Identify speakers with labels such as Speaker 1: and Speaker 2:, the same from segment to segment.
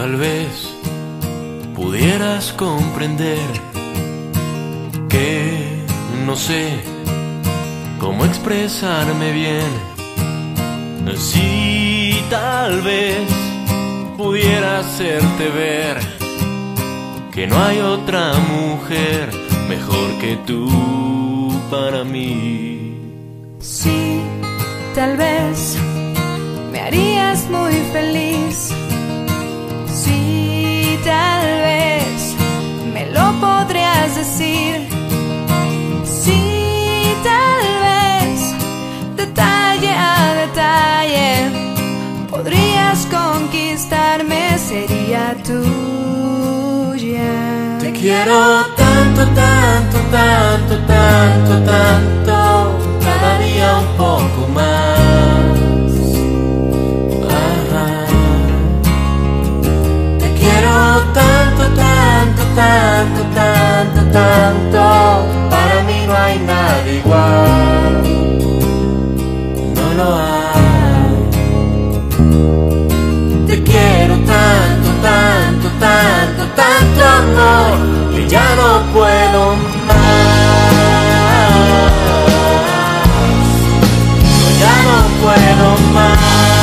Speaker 1: Tal vez pudieras comprender que no sé cómo expresarme bien. Si tal vez pudiera hacerte ver que no hay otra mujer mejor que tú para mí.
Speaker 2: Sí, tal vez me harías muy feliz. Sí, tal vez me lo podrías decir. Sí, tal vez detalle a detalle podrías conquistarme, sería tuya.
Speaker 1: Te quiero tanto, tanto, tanto, tanto, tanto, cada día un poco más. Ajá. Te quiero tanto, tanto, tanto, tanto, tanto, para mí no hay nada igual. No lo hay. Te quiero tanto, tanto, tanto, tanto amor, que ya no puedo más. No, ya no puedo más.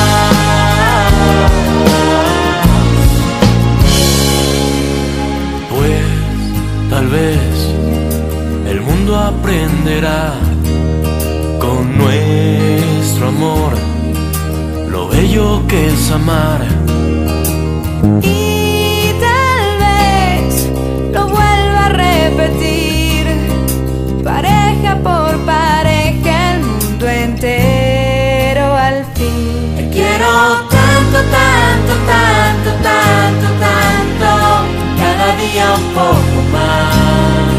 Speaker 1: Pues tal vez el mundo aprenderá con nuestro amor lo bello que es amar.
Speaker 2: Y tal vez lo vuelva a repetir, pareja por pareja, el mundo entero al fin.
Speaker 1: Te quiero tanto, tanto, tanto, tanto, tanto, cada día un poco más.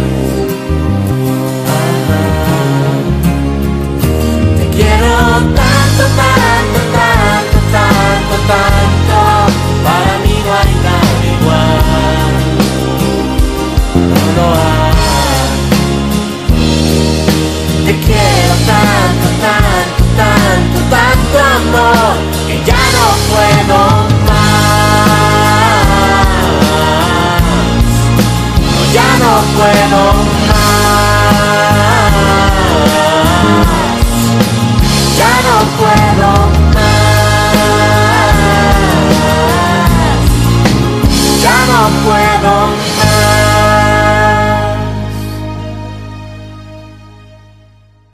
Speaker 1: Ajá. Te quiero tanto, tanto, tanto, tanto, tanto, para mí no hay nada igual. No lo hay. Te quiero tanto, tanto, tanto, tanto amor, que ya no puedo más. No, ya no puedo más. Ya no puedo más. Ya no puedo.